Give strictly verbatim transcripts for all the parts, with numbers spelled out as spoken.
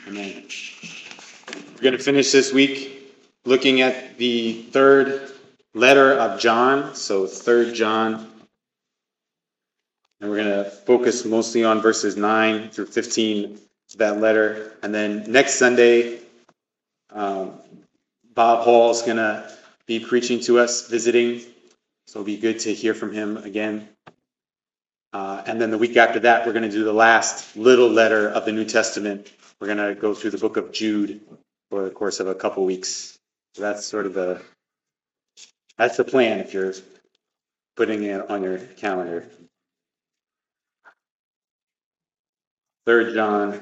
Amen. We're going to finish this week looking at the third letter of John, so third John. And we're going to focus mostly on verses nine through fifteen of that letter. And then next Sunday, um, Bob Hall is going to be preaching to us, visiting. So it'll be good to hear from him again. Uh, and then the week after that, we're going to do the last little letter of the New Testament. We're going to go through the book of Jude for the course of a couple weeks. So that's sort of the, that's the plan if you're putting it on your calendar. Third John.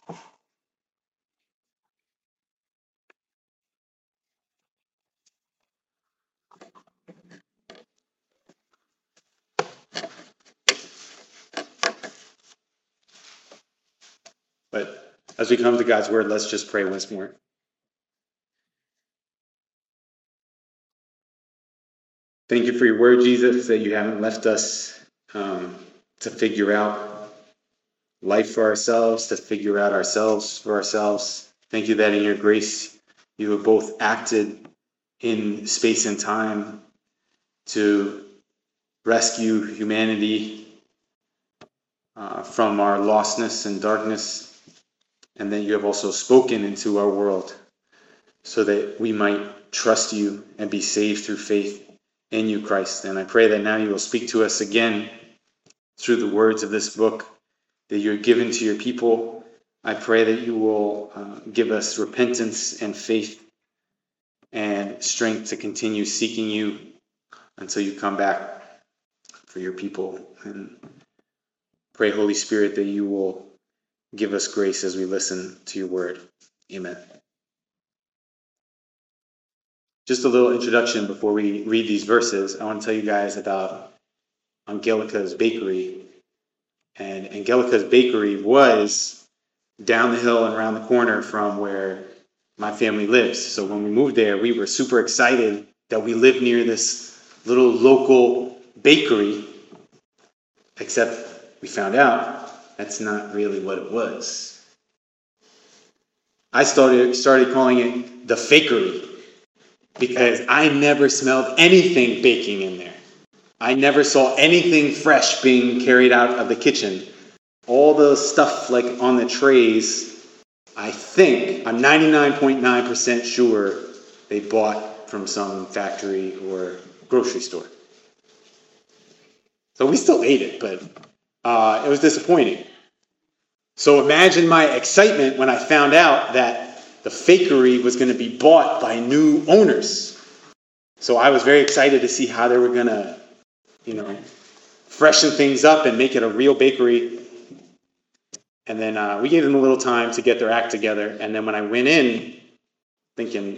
But as we come to God's word, let's just pray once more. Thank you for your word, Jesus, that you haven't left us um, to figure out life for ourselves, to figure out ourselves for ourselves. Thank you that in your grace, you have both acted in space and time to rescue humanity uh, from our lostness and darkness. And then you have also spoken into our world so that we might trust you and be saved through faith in you, Christ. And I pray that now you will speak to us again through the words of this book that you're given to your people. I pray that you will uh, give us repentance and faith and strength to continue seeking you until you come back for your people. And pray, Holy Spirit, that you will give us grace as we listen to your word. Amen. Just a little introduction before we read these verses. I want to tell you guys about Angelica's Bakery. And Angelica's Bakery was down the hill and around the corner from where my family lives. So when we moved there, we were super excited that we lived near this little local bakery, except we found out that's not really what it was. I started started calling it the Fakery because I never smelled anything baking in there. I never saw anything fresh being carried out of the kitchen. All the stuff like on the trays, I think, I'm ninety-nine point nine percent sure they bought from some factory or grocery store. So we still ate it, but uh, it was disappointing. So imagine my excitement when I found out that the Fakery was going to be bought by new owners. So I was very excited to see how they were going to, you know, freshen things up and make it a real bakery. And then uh, we gave them a little time to get their act together. And then when I went in, thinking,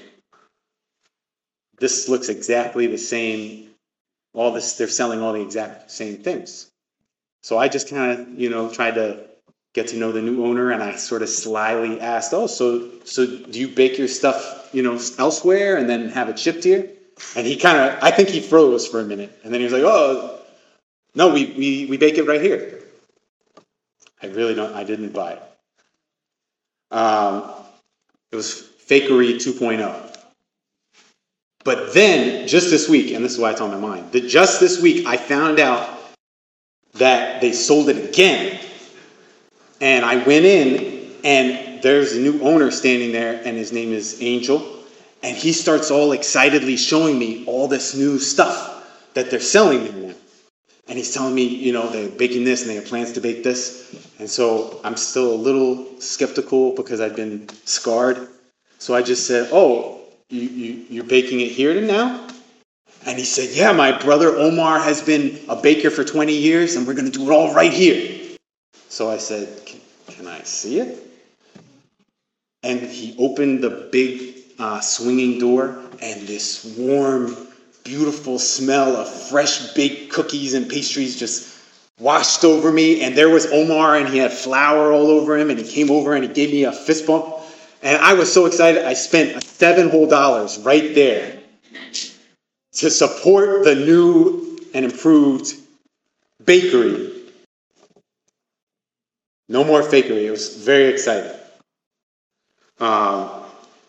this looks exactly the same. All this, they're selling all the exact same things. So I just kind of, you know, tried to get to know the new owner, and I sort of slyly asked, "Oh, so so do you bake your stuff, you know, elsewhere and then have it shipped here?" And he kind of, I think he froze for a minute, and then he was like, "Oh, no, we we we bake it right here." I really don't. I didn't buy it. Um, it was Fakery two point oh. But then, just this week, and this is why it's on my mind, that just this week I found out that they sold it again. And I went in, and there's a new owner standing there, and his name is Angel. And he starts all excitedly showing me all this new stuff that they're selling there now. And he's telling me, you know, they're baking this, and they have plans to bake this. And so I'm still a little skeptical because I've been scarred. So I just said, "Oh, You, you, you're baking it here now?" And he said, "Yeah, my brother Omar has been a baker for twenty years, and we're going to do it all right here." So I said, can, can I see it? And he opened the big uh, swinging door, and this warm, beautiful smell of fresh baked cookies and pastries just washed over me. And there was Omar, and he had flour all over him, and he came over and he gave me a fist bump. And I was so excited, I spent seven whole dollars right there to support the new and improved bakery. No more Fakery. It was very exciting. Uh,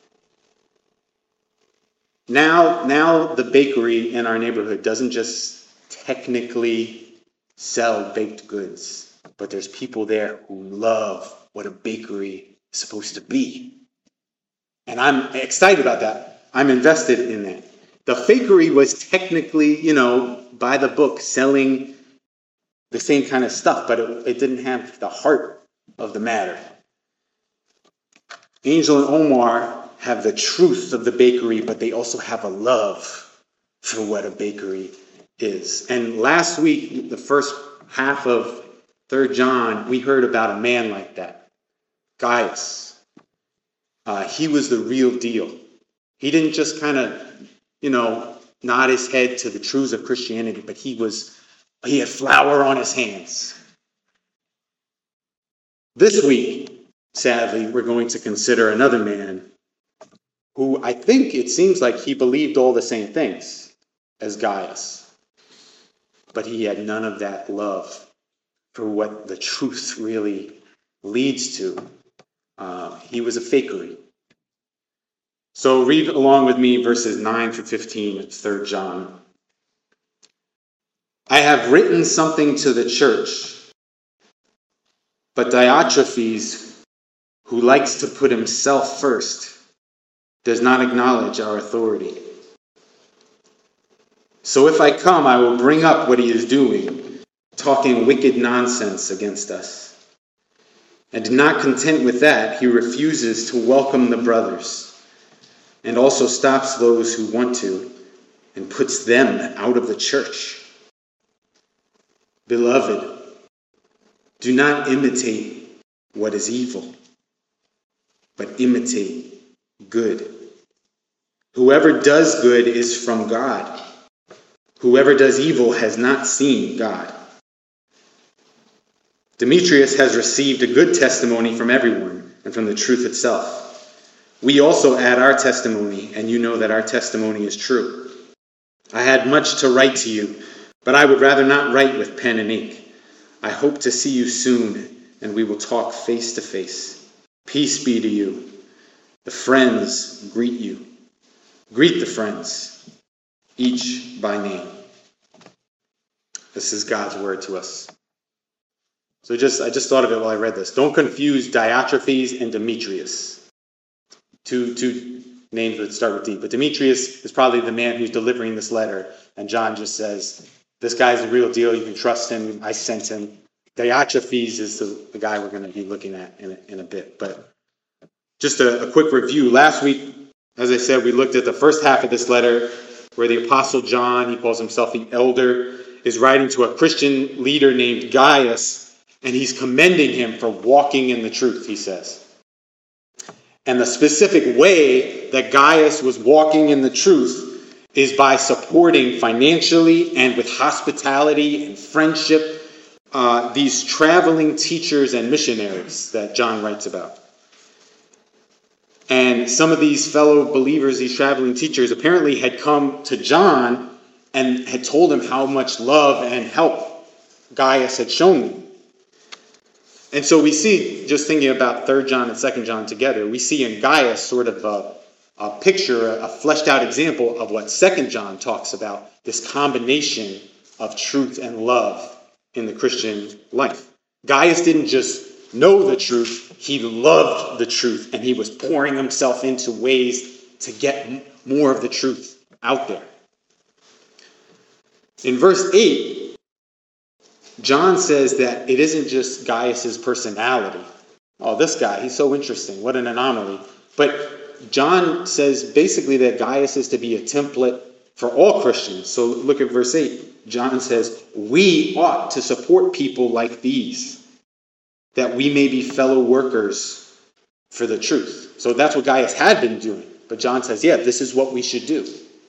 now, now the bakery in our neighborhood doesn't just technically sell baked goods, but there's people there who love what a bakery is supposed to be. And I'm excited about that. I'm invested in that. The fakery was technically, you know, by the book, selling the same kind of stuff, but it, it didn't have the heart of the matter. Angel and Omar have the truth of the bakery, but they also have a love for what a bakery is. And last week, the first half of Third John, we heard about a man like that, Gaius. Uh, he was the real deal. He didn't just kind of, you know, nod his head to the truths of Christianity, but he was, he had flour on his hands. This week, sadly, we're going to consider another man who I think it seems like he believed all the same things as Gaius, but he had none of that love for what the truth really leads to. Uh, he was a fakery. So read along with me verses nine through fifteen of Third John. I have written something to the church, but Diotrephes, who likes to put himself first, does not acknowledge our authority. So if I come, I will bring up what he is doing, talking wicked nonsense against us. And not content with that, he refuses to welcome the brothers, and also stops those who want to, and puts them out of the church. Beloved, do not imitate what is evil, but imitate good. Whoever does good is from God. Whoever does evil has not seen God. Demetrius has received a good testimony from everyone and from the truth itself. We also add our testimony, and you know that our testimony is true. I had much to write to you, but I would rather not write with pen and ink. I hope to see you soon, and we will talk face to face. Peace be to you. The friends greet you. Greet the friends, each by name. This is God's word to us. So just I just thought of it while I read this. Don't confuse Diotrephes and Demetrius. Two, two names that start with D. But Demetrius is probably the man who's delivering this letter. And John just says, this guy's the real deal. You can trust him. I sent him. Diotrephes is the, the guy we're going to be looking at in a, in a bit. But just a, a quick review. Last week, as I said, we looked at the first half of this letter where the Apostle John, he calls himself the elder, is writing to a Christian leader named Gaius, and he's commending him for walking in the truth, he says. And the specific way that Gaius was walking in the truth is by supporting financially and with hospitality and friendship uh, these traveling teachers and missionaries that John writes about. And some of these fellow believers, these traveling teachers, apparently had come to John and had told him how much love and help Gaius had shown them. And so we see, just thinking about Third John and Second John together, we see in Gaius sort of a, a picture, a fleshed out example of what Second John talks about, this combination of truth and love in the Christian life. Gaius didn't just know the truth, he loved the truth, and he was pouring himself into ways to get more of the truth out there. In verse eight, John says that it isn't just Gaius's personality. Oh, this guy, he's so interesting. What an anomaly. But John says basically that Gaius is to be a template for all Christians. So look at verse eight. John says, we ought to support people like these, that we may be fellow workers for the truth. So that's what Gaius had been doing. But John says, yeah, this is what we should do.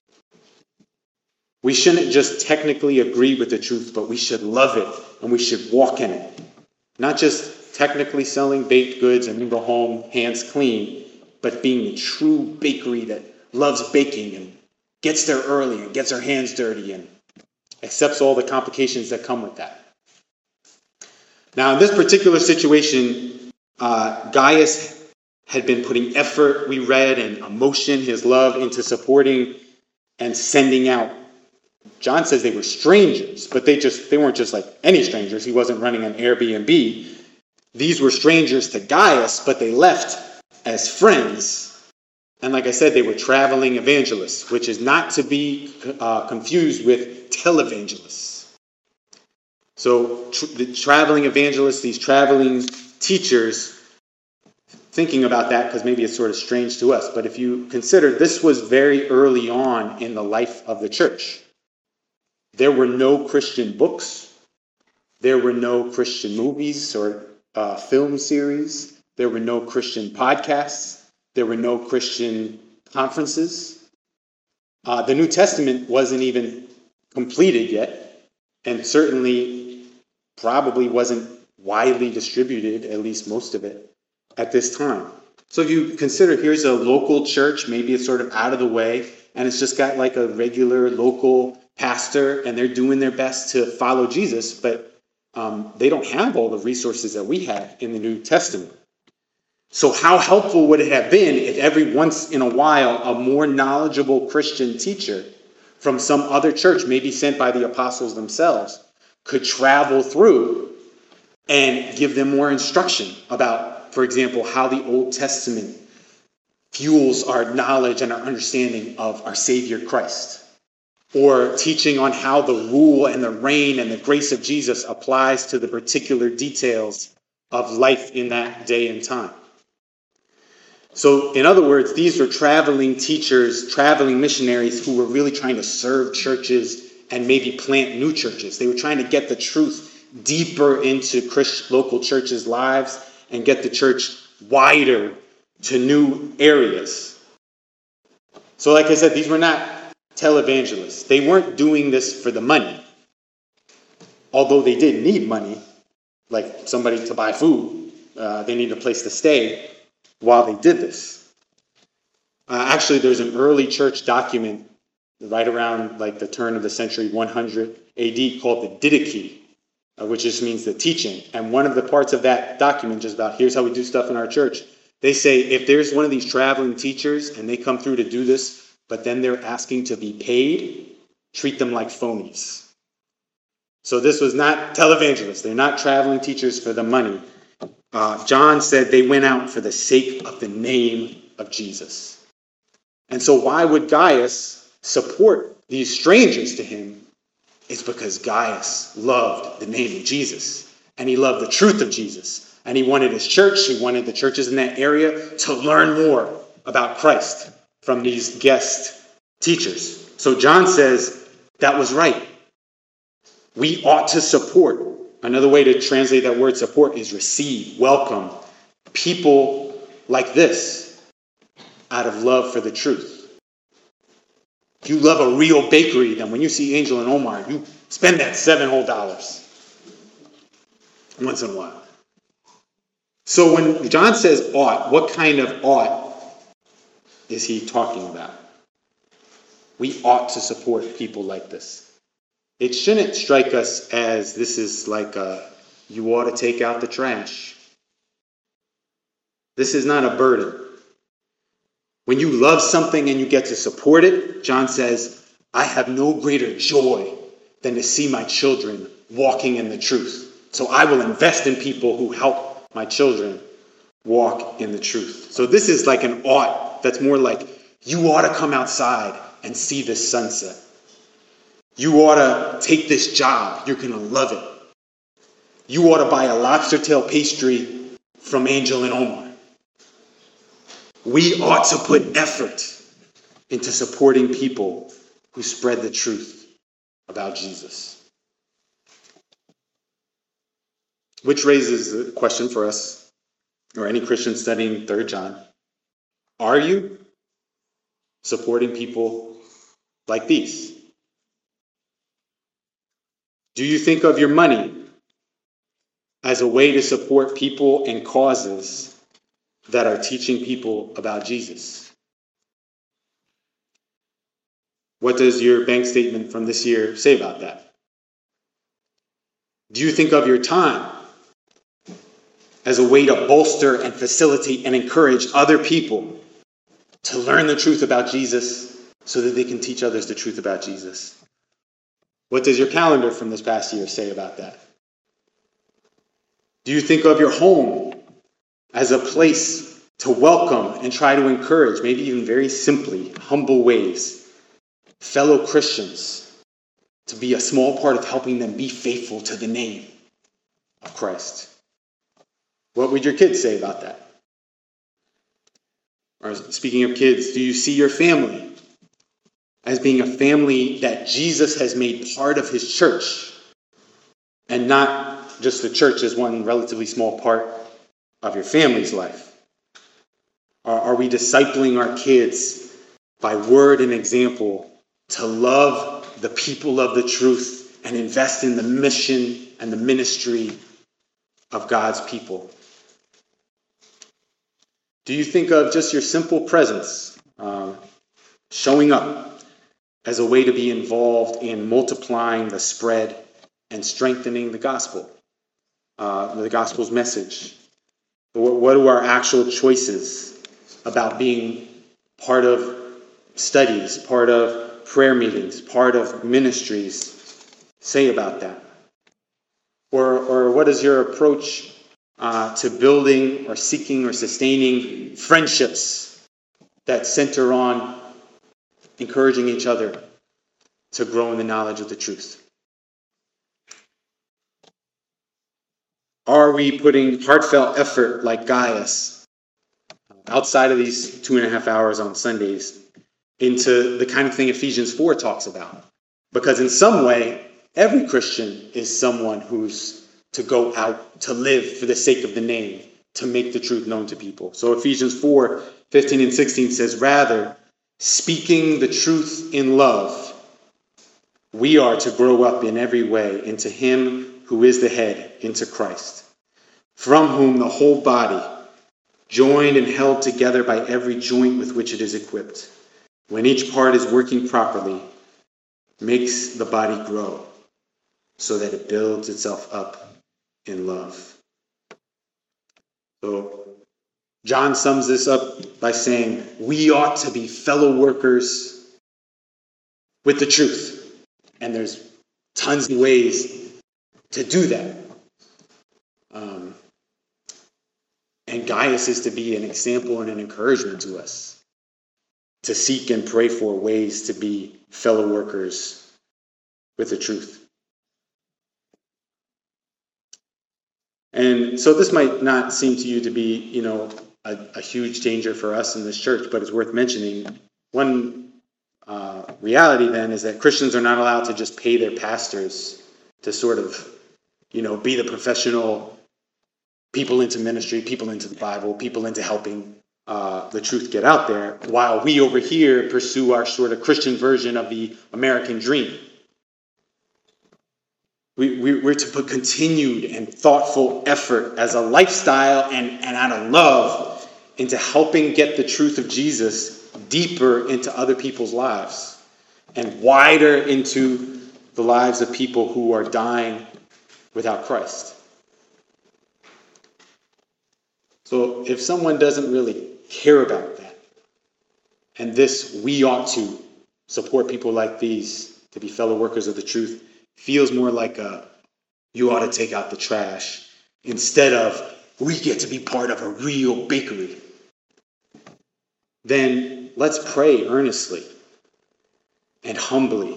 We shouldn't just technically agree with the truth, but we should love it and we should walk in it. Not just technically selling baked goods and then go home hands clean, but being a true bakery that loves baking and gets there early and gets her hands dirty and accepts all the complications that come with that. Now, in this particular situation, uh, Gaius had been putting effort, we read, and emotion, his love, into supporting and sending out. John says they were strangers, but they just they weren't just like any strangers. He wasn't running an Airbnb. These were strangers to Gaius, but they left as friends. And like I said, they were traveling evangelists, which is not to be uh, confused with televangelists. So tr- the traveling evangelists, these traveling teachers, thinking about that because maybe it's sort of strange to us, but if you consider this was very early on in the life of the church. There were no Christian books. There were no Christian movies or uh, film series. There were no Christian podcasts. There were no Christian conferences. Uh, the New Testament wasn't even completed yet, and certainly probably wasn't widely distributed, at least most of it, at this time. So if you consider here's a local church, maybe it's sort of out of the way, and it's just got like a regular local pastor, and they're doing their best to follow Jesus, but um, they don't have all the resources that we have in the New Testament. So how helpful would it have been if every once in a while a more knowledgeable Christian teacher from some other church, maybe sent by the apostles themselves, could travel through and give them more instruction about, for example, how the Old Testament fuels our knowledge and our understanding of our Savior Christ, or teaching on how the rule and the reign and the grace of Jesus applies to the particular details of life in that day and time. So, in other words, these were traveling teachers, traveling missionaries who were really trying to serve churches and maybe plant new churches. They were trying to get the truth deeper into Christian local churches' lives and get the church wider to new areas. So, like I said, these were not televangelists. They weren't doing this for the money, although they did need money, like somebody to buy food. Uh, they need a place to stay while they did this. Uh, actually, there's an early church document right around like the turn of the century, one hundred A D, called the Didache, uh, which just means the teaching. And one of the parts of that document is about here's how we do stuff in our church. They say if there's one of these traveling teachers and they come through to do this, but then they're asking to be paid, treat them like phonies. So this was not televangelists. They're not traveling teachers for the money. Uh, John said they went out for the sake of the name of Jesus. And so why would Gaius support these strangers to him? It's because Gaius loved the name of Jesus, and he loved the truth of Jesus, and he wanted his church, he wanted the churches in that area to learn more about Christ from these guest teachers. So John says that was right. We ought to support. Another way to translate that word support is receive, welcome people like this out of love for the truth. If you love a real bakery, then when you see Angel and Omar, you spend that seven whole dollars once in a while. So when John says ought, what kind of ought is he talking about? We ought to support people like this. It shouldn't strike us as this is like a, you ought to take out the trash. This is not a burden. When you love something and you get to support it, John says, I have no greater joy than to see my children walking in the truth. So I will invest in people who help my children walk in the truth. So this is like an ought that's more like, you ought to come outside and see this sunset. You ought to take this job. You're going to love it. You ought to buy a lobster tail pastry from Angel and Omar. We ought to put effort into supporting people who spread the truth about Jesus. Which raises a question for us, or any Christian studying Third John. Are you supporting people like these? Do you think of your money as a way to support people and causes that are teaching people about Jesus? What does your bank statement from this year say about that? Do you think of your time as a way to bolster and facilitate and encourage other people to learn the truth about Jesus so that they can teach others the truth about Jesus. What does your calendar from this past year say about that? Do you think of your home as a place to welcome and try to encourage, maybe even very simply, humble ways, fellow Christians to be a small part of helping them be faithful to the name of Christ? What would your kids say about that? Or speaking of kids, do you see your family as being a family that Jesus has made part of his church and not just the church as one relatively small part of your family's life? Are, are we discipling our kids by word and example to love the people of the truth and invest in the mission and the ministry of God's people? Do you think of just your simple presence, um, showing up as a way to be involved in multiplying the spread and strengthening the gospel, uh, the gospel's message? What, what are our actual choices about being part of studies, part of prayer meetings, part of ministries say about that? Or, or what is your approach uh, to building or seeking or sustaining friendships that center on encouraging each other to grow in the knowledge of the truth? Are we putting heartfelt effort like Gaius, outside of these two and a half hours on Sundays, into the kind of thing Ephesians four talks about? Because in some way, every Christian is someone who's to go out, to live for the sake of the name, to make the truth known to people. So Ephesians four, fifteen and sixteen says, rather, speaking the truth in love, we are to grow up in every way into him who is the head, into Christ, from whom the whole body, joined and held together by every joint with which it is equipped, when each part is working properly, makes the body grow so that it builds itself up in love. So John sums this up by saying, we ought to be fellow workers with the truth. And there's tons of ways to do that. Um, and Gaius is to be an example and an encouragement to us, to seek and pray for ways to be fellow workers with the truth. And so this might not seem to you to be, you know, a, a huge danger for us in this church, but it's worth mentioning. One uh, reality then is that Christians are not allowed to just pay their pastors to sort of, you know, be the professional people into ministry, people into the Bible, people into helping uh, the truth get out there, while we over here pursue our sort of Christian version of the American dream. We, we, we're to put continued and thoughtful effort as a lifestyle and, and out of love into helping get the truth of Jesus deeper into other people's lives and wider into the lives of people who are dying without Christ. So if someone doesn't really care about that, and this, we ought to support people like these to be fellow workers of the truth, feels more like a, you ought to take out the trash, instead of, we get to be part of a real bakery, then let's pray earnestly and humbly.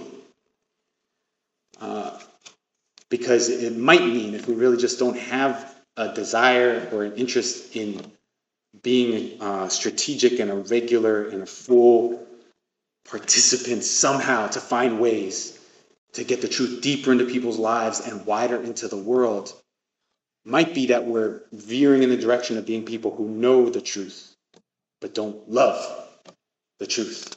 Uh, because it might mean, if we really just don't have a desire or an interest in being uh, strategic and a regular and a full participant somehow to find ways to get the truth deeper into people's lives and wider into the world, might be that we're veering in the direction of being people who know the truth, but don't love the truth.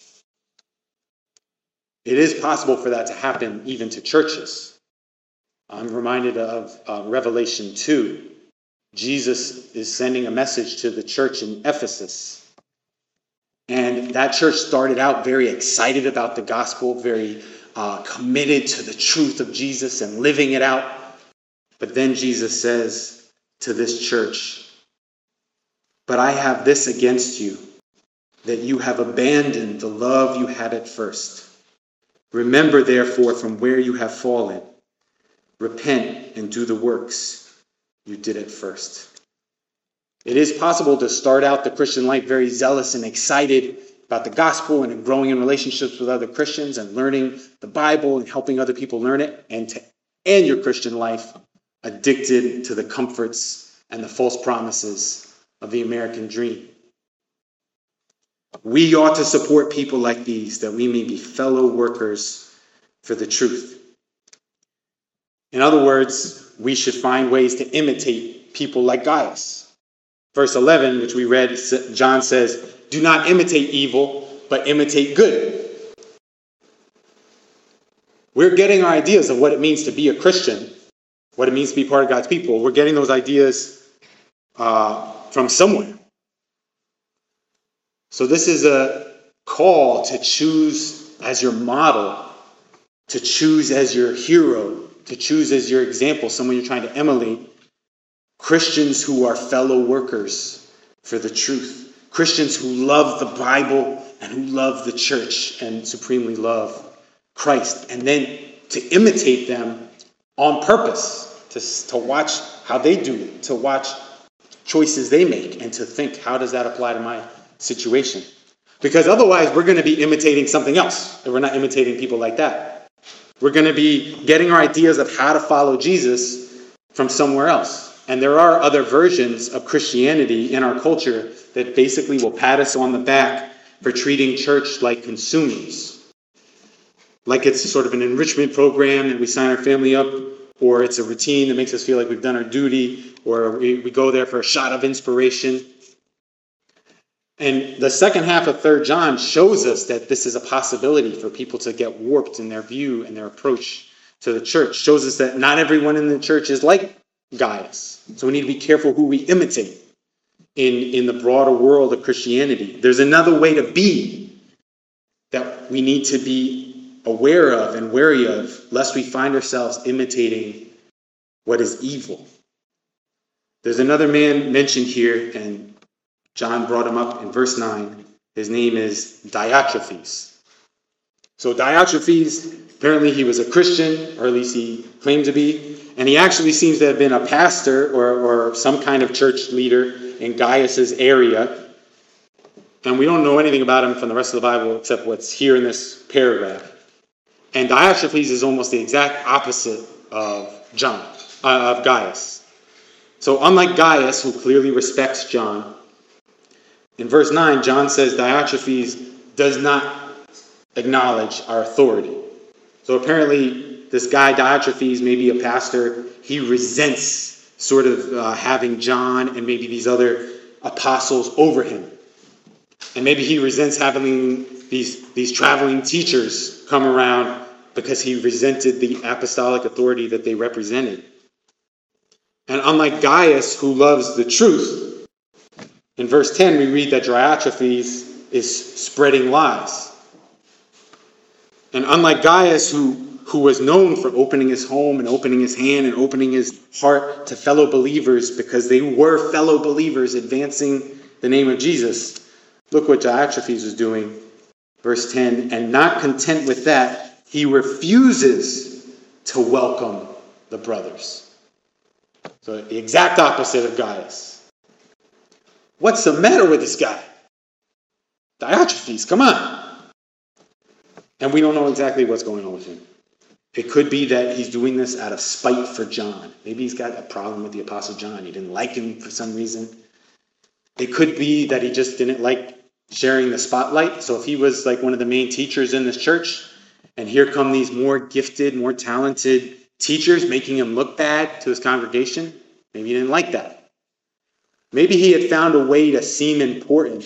It is possible for that to happen even to churches. I'm reminded of uh, Revelation two. Jesus is sending a message to the church in Ephesus. And that church started out very excited about the gospel, very uh, committed to the truth of Jesus and living it out. But then Jesus says to this church. But I have this against you, that you have abandoned the love you had at first. Remember, therefore, from where you have fallen. Repent and do the works you did at first. It is possible to start out the Christian life very zealous and excited about the gospel and growing in relationships with other Christians and learning the Bible and helping other people learn it, and to end your Christian life addicted to the comforts and the false promises of the American dream. We ought to support people like these, that we may be fellow workers for the truth. In other words, we should find ways to imitate people like Gaius. Verse eleven, which we read, John says, do not imitate evil, but imitate good. We're getting our ideas of what it means to be a Christian, what it means to be part of God's people. We're getting those ideas uh, from somewhere. So this is a call to choose as your model, to choose as your hero, to choose as your example, someone you're trying to emulate. Christians who are fellow workers for the truth. Christians who love the Bible and who love the church and supremely love Christ. And then to imitate them on purpose, to, to watch how they do it, to watch choices they make, and to think, how does that apply to my situation? Because otherwise we're going to be imitating something else if we're not imitating people like that. We're going to be getting our ideas of how to follow Jesus from somewhere else. And there are other versions of Christianity in our culture that basically will pat us on the back for treating church like consumers. Like it's sort of an enrichment program that we sign our family up, or it's a routine that makes us feel like we've done our duty, or we, we go there for a shot of inspiration. And the second half of Third John shows us that this is a possibility for people to get warped in their view and their approach to the church. Shows us that not everyone in the church is like Gaius. So we need to be careful who we imitate in, in the broader world of Christianity. There's another way to be that we need to be aware of and wary of, lest we find ourselves imitating what is evil. There's another man mentioned here, and John brought him up in verse nine. His name is Diotrephes. So Diotrephes, apparently he was a Christian, or at least he claimed to be, and he actually seems to have been a pastor or, or some kind of church leader in Gaius's area. And we don't know anything about him from the rest of the Bible except what's here in this paragraph. And Diotrephes is almost the exact opposite of John, uh, of Gaius. So unlike Gaius, who clearly respects John, in verse nine, John says Diotrephes does not acknowledge our authority. So apparently this guy Diotrephes, maybe a pastor, he resents sort of uh, having John and maybe these other apostles over him. And maybe he resents having these, these traveling teachers come around because he resented the apostolic authority that they represented. And unlike Gaius, who loves the truth, in verse ten we read that Diotrephes is spreading lies. And unlike Gaius, who who was known for opening his home and opening his hand and opening his heart to fellow believers because they were fellow believers advancing the name of Jesus. Look what Diotrephes is doing. Verse ten, and not content with that, he refuses to welcome the brothers. So the exact opposite of Gaius. What's the matter with this guy? Diotrephes, come on. And we don't know exactly what's going on with him. It could be that he's doing this out of spite for John. Maybe he's got a problem with the Apostle John. He didn't like him for some reason. It could be that he just didn't like sharing the spotlight. So if he was like one of the main teachers in this church, and here come these more gifted, more talented teachers making him look bad to his congregation, maybe he didn't like that. Maybe he had found a way to seem important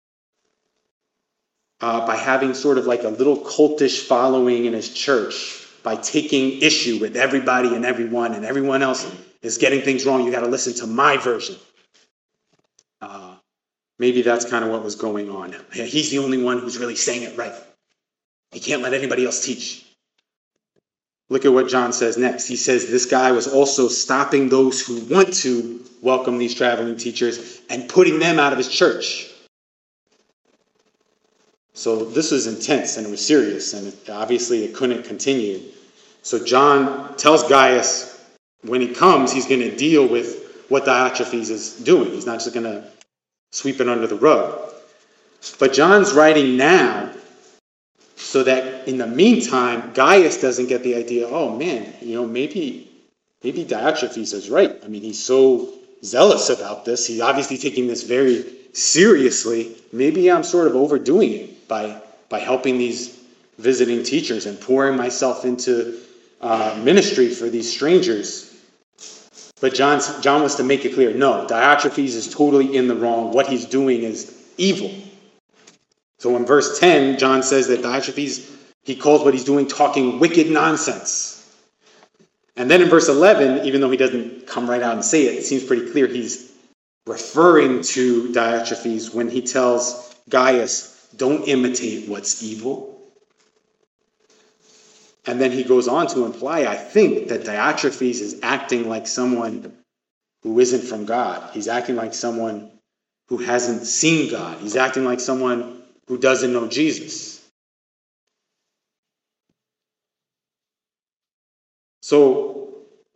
uh, by having sort of like a little cultish following in his church, by taking issue with everybody and everyone, and everyone else is getting things wrong. You got to listen to my version. Uh, maybe that's kind of what was going on. He's the only one who's really saying it right. He can't let anybody else teach. look at what John says next. He says this guy was also stopping those who want to welcome these traveling teachers and putting them out of his church. So this was intense and it was serious, and it, obviously it couldn't continue. So John tells Gaius when he comes, he's going to deal with what Diotrephes is doing. He's not just going to sweep it under the rug. But John's writing now so that in the meantime, Gaius doesn't get the idea, oh man, you know, maybe maybe Diotrephes is right. I mean, he's so zealous about this. He's obviously taking this very seriously. Maybe I'm sort of overdoing it by, by helping these visiting teachers and pouring myself into uh, ministry for these strangers. But John's, John wants to make it clear, no, Diotrephes is totally in the wrong. What he's doing is evil. So in verse ten, John says that Diotrephes, he calls what he's doing talking wicked nonsense. And then in verse eleven, even though he doesn't come right out and say it, it seems pretty clear he's referring to Diotrephes when he tells Gaius, don't imitate what's evil. And then he goes on to imply, I think, that Diotrephes is acting like someone who isn't from God. He's acting like someone who hasn't seen God. He's acting like someone who doesn't know Jesus. So,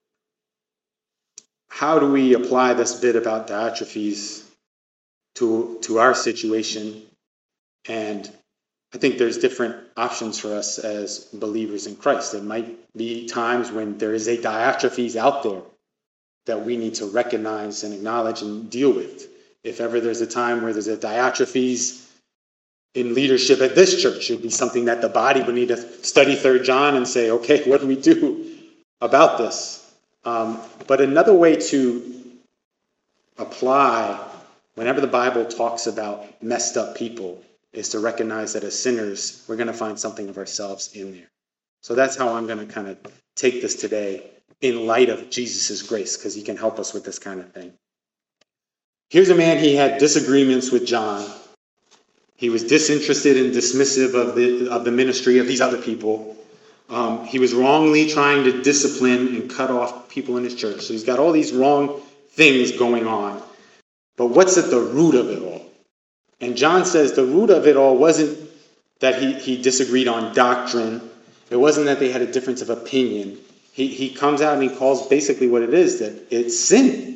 how do we apply this bit about Diotrephes to, to our situation? And I think there's different options for us as believers in Christ. There might be times when there is a Diotrephes out there that we need to recognize and acknowledge and deal with. If ever there's a time where there's a Diotrephes in leadership at this church, it would be something that the body would need to study Third John and say, okay, what do we do about this? Um, but another way to apply, whenever the Bible talks about messed up people, is to recognize that as sinners, we're going to find something of ourselves in there. So that's how I'm going to kind of take this today in light of Jesus' grace, because he can help us with this kind of thing. Here's a man, he had disagreements with John. He was disinterested and dismissive of the of the ministry of these other people. Um, he was wrongly trying to discipline and cut off people in his church. So he's got all these wrong things going on. But what's at the root of it all? And John says the root of it all wasn't that he, he disagreed on doctrine. It wasn't that they had a difference of opinion. He, he comes out and he calls basically what it is, that it's sin.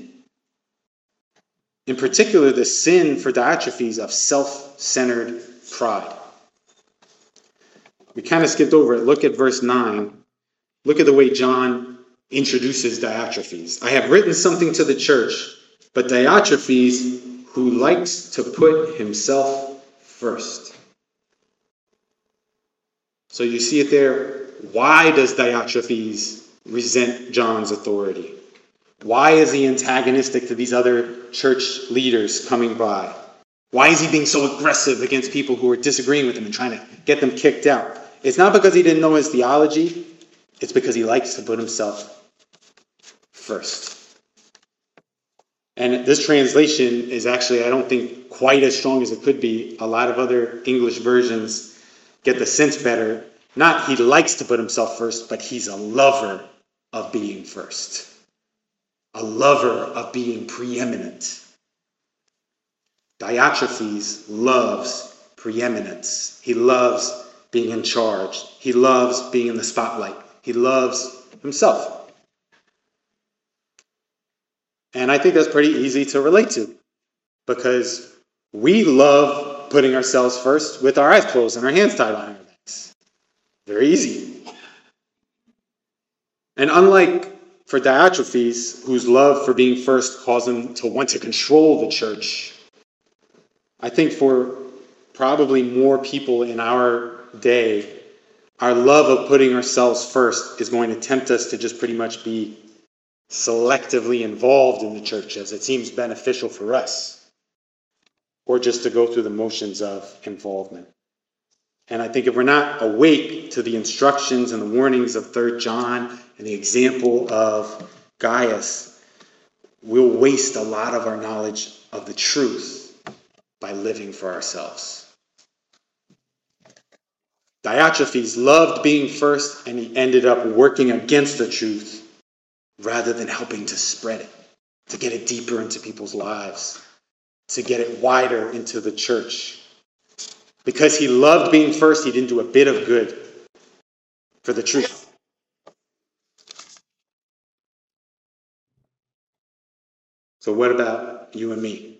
In particular, the sin for Diotrephes of self-centered pride. We kind of skipped over it. Look at verse nine. Look at the way John introduces Diotrephes. I have written something to the church, but Diotrephes, who likes to put himself first. So you see it there. Why does Diotrephes resent John's authority? Why is he antagonistic to these other church leaders coming by? Why is he being so aggressive against people who are disagreeing with him and trying to get them kicked out? It's not because he didn't know his theology. It's because he likes to put himself first. And this translation is actually, I don't think, quite as strong as it could be. A lot of other English versions get the sense better. Not he likes to put himself first, but he's a lover of being first. A lover of being preeminent. Diotrephes loves preeminence. He loves being in charge. He loves being in the spotlight. He loves himself. And I think that's pretty easy to relate to, because we love putting ourselves first with our eyes closed and our hands tied behind our backs. Very easy. And unlike for Diotrephes, whose love for being first caused him to want to control the church, I think for probably more people in our day, our love of putting ourselves first is going to tempt us to just pretty much be selectively involved in the church as it seems beneficial for us, or just to go through the motions of involvement. And I think if we're not awake to the instructions and the warnings of Third John and the example of Gaius, we'll waste a lot of our knowledge of the truth by living for ourselves. Diotrephes loved being first, and he ended up working against the truth rather than helping to spread it, to get it deeper into people's lives, to get it wider into the church. Because he loved being first, he didn't do a bit of good for the truth. So what about you and me?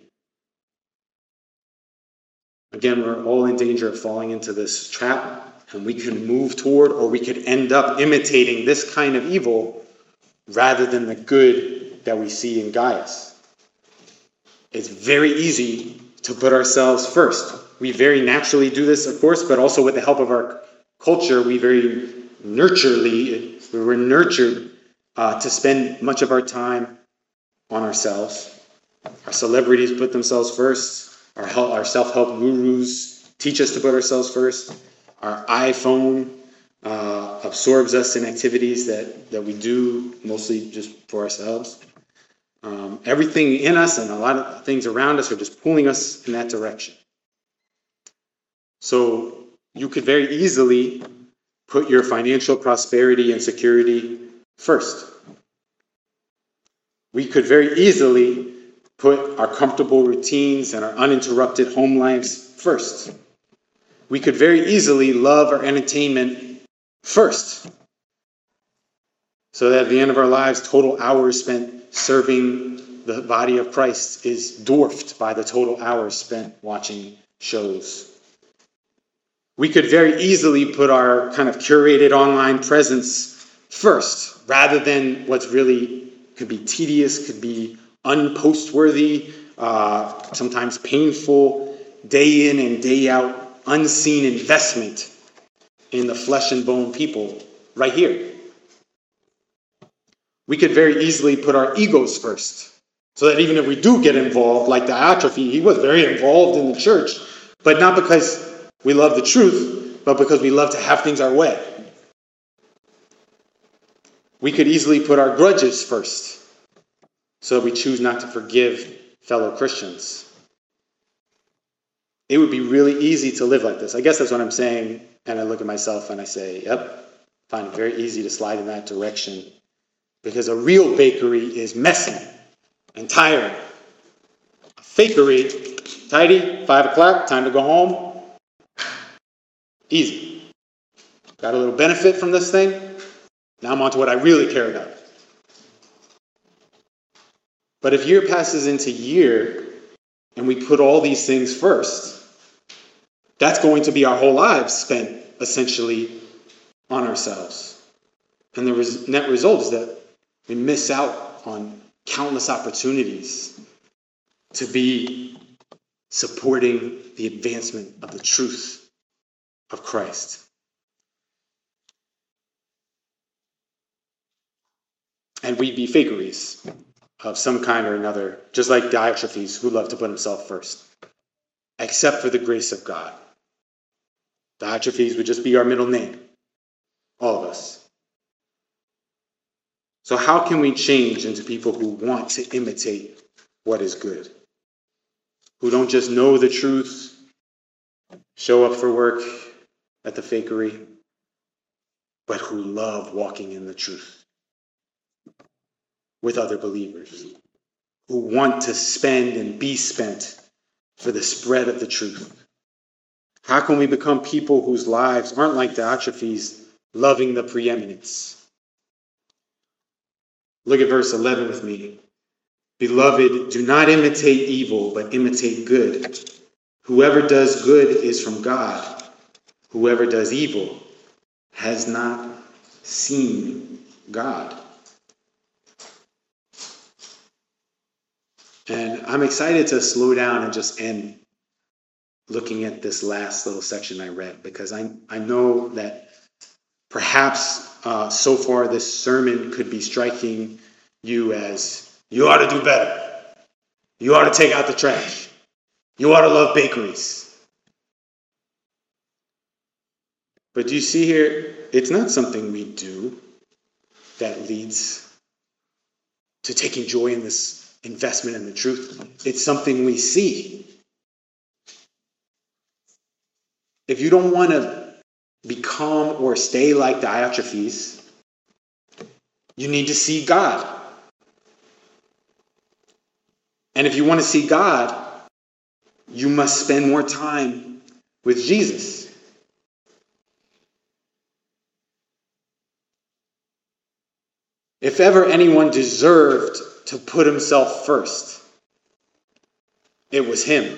Again, we're all in danger of falling into this trap, and we can move toward, or we could end up imitating this kind of evil rather than the good that we see in Gaius. It's very easy to put ourselves first. We very naturally do this, of course, but also with the help of our culture, we very nurturely, we were nurtured uh, to spend much of our time on ourselves. Our celebrities put themselves first. Our, help, our self-help gurus teach us to put ourselves first. Our iPhone uh, absorbs us in activities that, that we do mostly just for ourselves. Um, everything in us and a lot of things around us are just pulling us in that direction. So you could very easily put your financial prosperity and security first. We could very easily put our comfortable routines and our uninterrupted home lives first. We could very easily love our entertainment first, so that at the end of our lives, total hours spent serving the body of Christ is dwarfed by the total hours spent watching shows. We could very easily put our kind of curated online presence first, rather than what's really could be tedious, could be unpostworthy, uh, sometimes painful, day in and day out, unseen investment in the flesh and bone people right here. We could very easily put our egos first, so that even if we do get involved, like Diotrephes, he was very involved in the church, but not because we love the truth, but because we love to have things our way. We could easily put our grudges first, so that we choose not to forgive fellow Christians. It would be really easy to live like this. I guess that's what I'm saying, and I look at myself and I say, yep, find it very easy to slide in that direction, because a real bakery is messy and tiring. A fakery, tidy, five o'clock, time to go home. Easy. Got a little benefit from this thing. Now I'm on to what I really care about. But if year passes into year and we put all these things first, that's going to be our whole lives spent essentially on ourselves. And the res- net result is that we miss out on countless opportunities to be supporting the advancement of the truth of Christ. And we'd be fakeries of some kind or another, just like Diotrephes, who loved to put himself first, except for the grace of God. Diotrephes would just be our middle name, all of us. So how can we change into people who want to imitate what is good, who don't just know the truth, show up for work at the fakery, but who love walking in the truth with other believers, who want to spend and be spent for the spread of the truth? How can we become people whose lives aren't like Diotrephes, loving the preeminence? Look at verse eleven with me. Beloved, do not imitate evil, but imitate good. Whoever does good is from God. Whoever does evil has not seen God. And I'm excited to slow down and just end looking at this last little section I read, because I, I know that perhaps uh, so far this sermon could be striking you as, you ought to do better. You ought to take out the trash. You ought to love bakeries. But do you see here, it's not something we do that leads to taking joy in this investment in the truth. It's something we see. If you don't want to become or stay like Diotrephes, you need to see God. And if you want to see God, you must spend more time with Jesus. If ever anyone deserved to put himself first, it was him.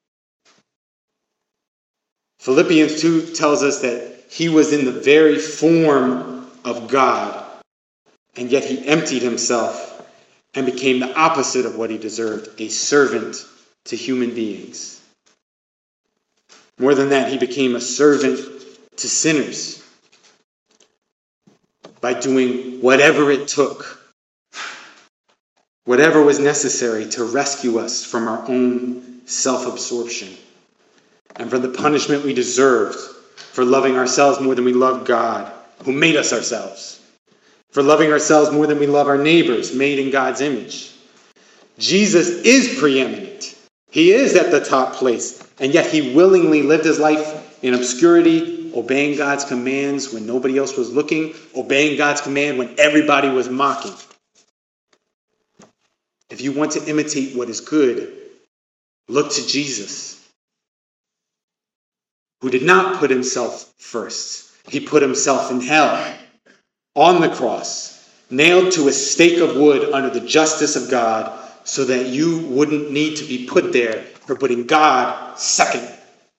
Philippians two tells us that he was in the very form of God, and yet he emptied himself and became the opposite of what he deserved, a servant to human beings. More than that, he became a servant to sinners by doing whatever it took, whatever was necessary to rescue us from our own self-absorption and from the punishment we deserved for loving ourselves more than we love God, who made us ourselves, for loving ourselves more than we love our neighbors, made in God's image. Jesus is preeminent. He is at the top place, and yet he willingly lived his life in obscurity, obeying God's commands when nobody else was looking, obeying God's command when everybody was mocking. If you want to imitate what is good, look to Jesus, who did not put himself first. He put himself in hell, on the cross, nailed to a stake of wood under the justice of God, so that you wouldn't need to be put there for putting God second.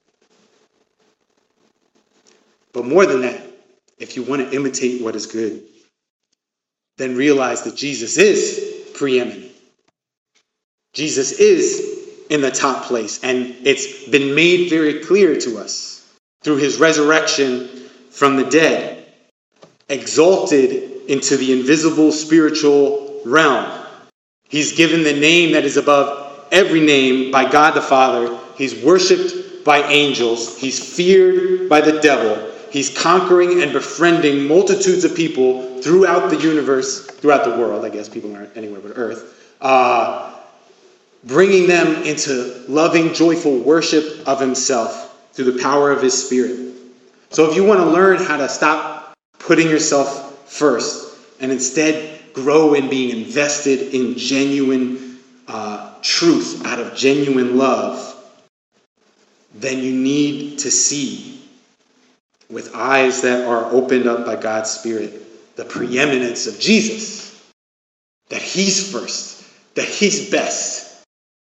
But more than that, if you want to imitate what is good, then realize that Jesus is preeminent. Jesus is in the top place, and it's been made very clear to us through his resurrection from the dead, exalted into the invisible spiritual realm. He's given the name that is above every name by God the Father. He's worshipped by angels. He's feared by the devil. He's conquering and befriending multitudes of people throughout the universe, throughout the world. I guess people aren't anywhere but Earth. Uh, bringing them into loving, joyful worship of himself through the power of his Spirit. So if you want to learn how to stop putting yourself first and instead grow in being invested in genuine uh, truth out of genuine love, then you need to see with eyes that are opened up by God's Spirit the preeminence of Jesus, that he's first, that he's best.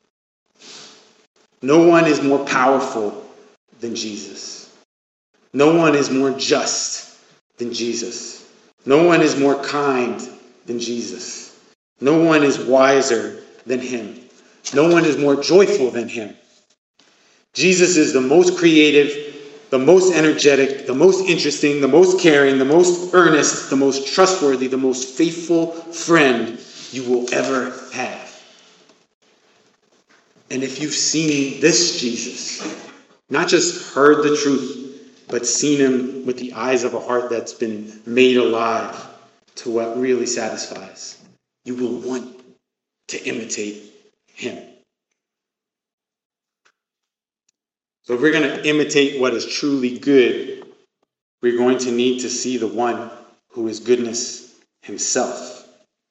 No one is more powerful than Jesus. No one is more just than Jesus. No one is more kind than Jesus. No one is wiser than him. No one is more joyful than him. Jesus is the most creative, the most energetic, the most interesting, the most caring, the most earnest, the most trustworthy, the most faithful friend you will ever have. And if you've seen this Jesus, not just heard the truth, but seen him with the eyes of a heart that's been made alive to what really satisfies, you will want to imitate him. So if we're going to imitate what is truly good, we're going to need to see the one who is goodness himself.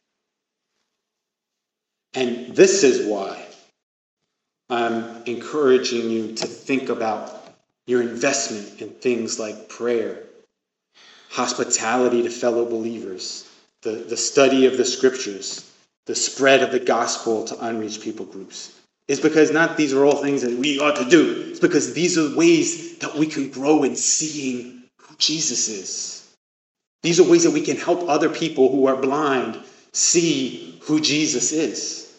And this is why I'm encouraging you to think about your investment in things like prayer, hospitality to fellow believers, the, the study of the scriptures, the spread of the gospel to unreached people groups. It's because not these are all things that we ought to do. It's because these are ways that we can grow in seeing who Jesus is. These are ways that we can help other people who are blind see who Jesus is.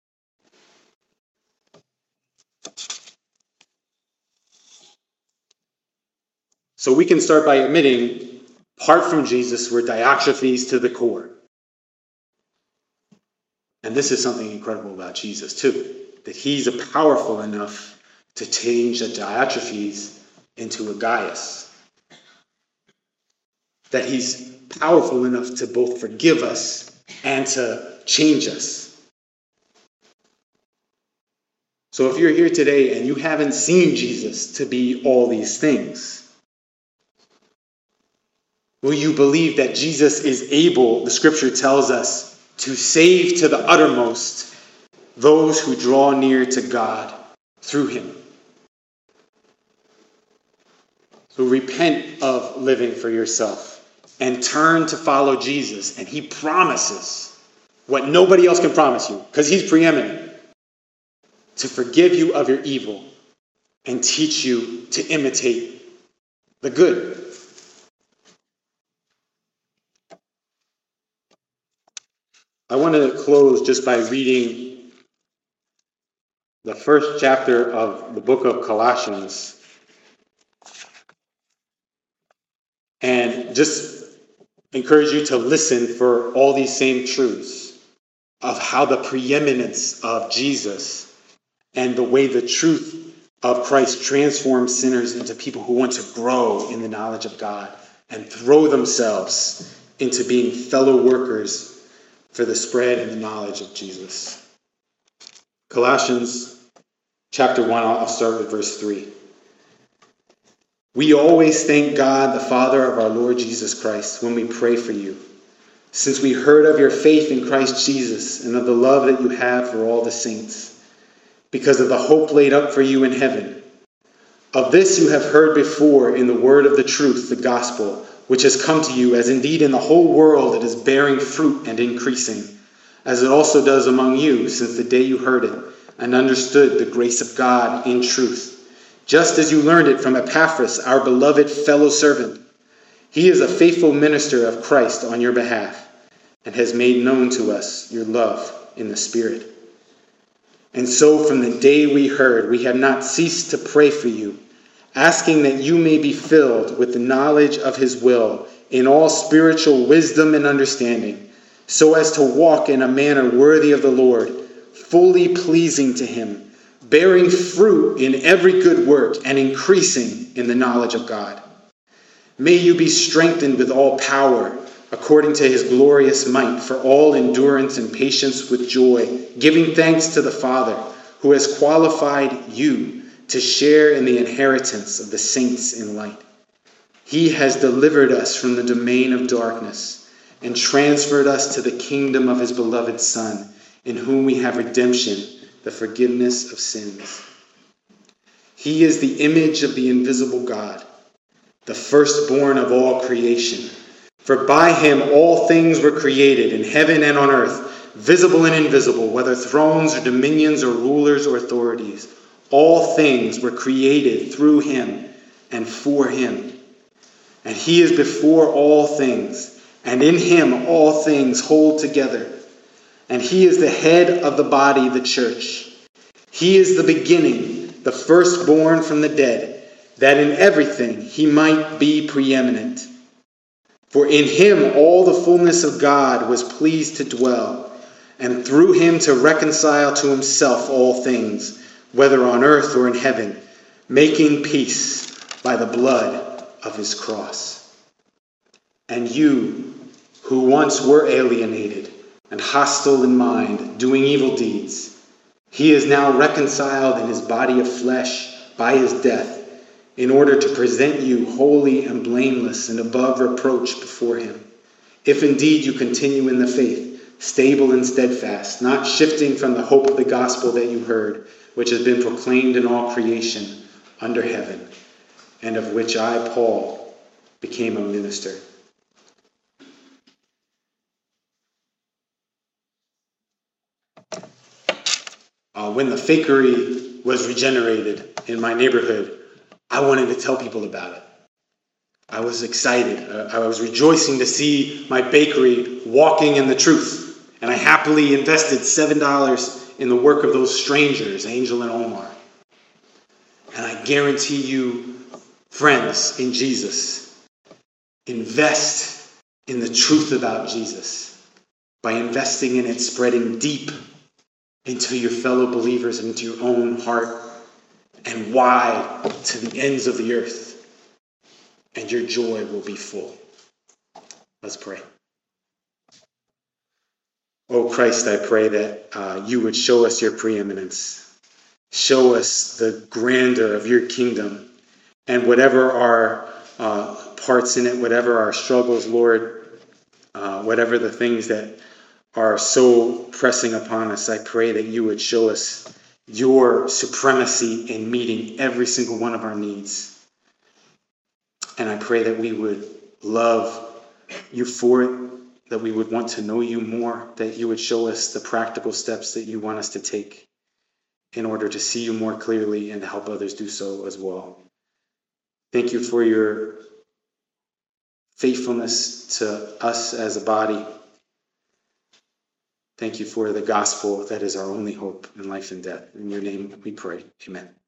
So we can start by admitting, apart from Jesus, we're Diotrephes to the core. And this is something incredible about Jesus too, that he's powerful enough to change a Diotrephes into a Gaius. That he's powerful enough to both forgive us and to change us. So if you're here today and you haven't seen Jesus to be all these things, Will you believe that Jesus is able, the scripture tells us, to save to the uttermost those who draw near to God through him? So repent of living for yourself and turn to follow Jesus. And he promises what nobody else can promise you, because he's preeminent, to forgive you of your evil and teach you to imitate the good. I want to close just by reading the first chapter of the book of Colossians, and just encourage you to listen for all these same truths of how the preeminence of Jesus and the way the truth of Christ transforms sinners into people who want to grow in the knowledge of God and throw themselves into being fellow workers for the spread and the knowledge of Jesus. Colossians chapter one, I'll start with verse three. We always thank God, the Father of our Lord Jesus Christ, when we pray for you, since we heard of your faith in Christ Jesus and of the love that you have for all the saints, because of the hope laid up for you in heaven. Of this you have heard before in the word of the truth, the gospel, which has come to you, as indeed in the whole world it is bearing fruit and increasing, as it also does among you since the day you heard it and understood the grace of God in truth, just as you learned it from Epaphras, our beloved fellow servant. He is a faithful minister of Christ on your behalf and has made known to us your love in the Spirit. And so from the day we heard, we have not ceased to pray for you, asking that you may be filled with the knowledge of his will in all spiritual wisdom and understanding, so as to walk in a manner worthy of the Lord, fully pleasing to him, bearing fruit in every good work and increasing in the knowledge of God. May you be strengthened with all power, according to his glorious might, for all endurance and patience with joy, giving thanks to the Father, who has qualified you to share in the inheritance of the saints in light. He has delivered us from the domain of darkness and transferred us to the kingdom of his beloved Son, in whom we have redemption, the forgiveness of sins. He is the image of the invisible God, the firstborn of all creation. For by him all things were created, in heaven and on earth, visible and invisible, whether thrones or dominions or rulers or authorities. All things were created through him and for him. And he is before all things, and in him all things hold together. And he is the head of the body, the church. He is the beginning, the firstborn from the dead, that in everything he might be preeminent. For in him all the fullness of God was pleased to dwell, and through him to reconcile to himself all things, whether on earth or in heaven, making peace by the blood of his cross. And you, who once were alienated and hostile in mind, doing evil deeds, he is now reconciled in his body of flesh by his death, in order to present you holy and blameless and above reproach before him. If indeed you continue in the faith, stable and steadfast, not shifting from the hope of the gospel that you heard, which has been proclaimed in all creation under heaven, and of which I, Paul, became a minister. Uh, when the fakery was regenerated in my neighborhood, I wanted to tell people about it. I was excited. Uh, I was rejoicing to see my bakery walking in the truth. And I happily invested seven dollars in the work of those strangers, Angel and Omar. And I guarantee you, friends in Jesus, invest in the truth about Jesus by investing in it, spreading deep into your fellow believers and into your own heart, and wide to the ends of the earth, and your joy will be full. Let's pray. Oh Christ, I pray that uh, you would show us your preeminence. Show us the grandeur of your kingdom, and whatever our uh, parts in it, whatever our struggles, Lord, uh, whatever the things that are so pressing upon us, I pray that you would show us your supremacy in meeting every single one of our needs. And I pray that we would love you for it, that we would want to know you more, that you would show us the practical steps that you want us to take in order to see you more clearly and to help others do so as well. Thank you for your faithfulness to us as a body. Thank you for the gospel that is our only hope in life and death. In your name we pray. Amen.